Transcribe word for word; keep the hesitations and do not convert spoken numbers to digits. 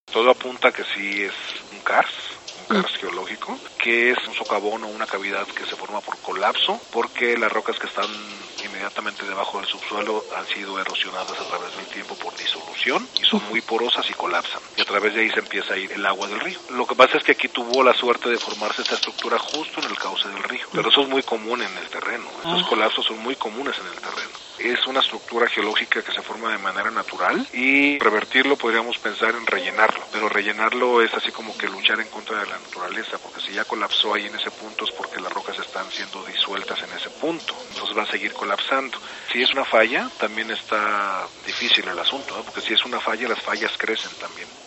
Todo apunta a que sí es un karst, un karst geológico, que es un socavón o una cavidad que se forma por colapso, porque las rocas que están inmediatamente debajo del subsuelo han sido erosionadas a través del tiempo por disolución y son muy porosas y colapsan. Y a través de ahí se empieza a ir el agua del río. Lo que pasa es que aquí tuvo la suerte de formarse esta estructura justo en el cauce del río, pero eso es muy común en el terreno. Estos colapsos son muy comunes en el terreno. Es una estructura geológica que se forma de manera natural y revertirlo podríamos pensar en rellenarlo, pero rellenarlo es así como que luchar en contra de la naturaleza, porque si ya colapsó ahí en ese punto es porque las rocas están siendo disueltas en ese punto, entonces va a seguir colapsando. Si es una falla, también está difícil el asunto, ¿no? Porque si es una falla, las fallas crecen también.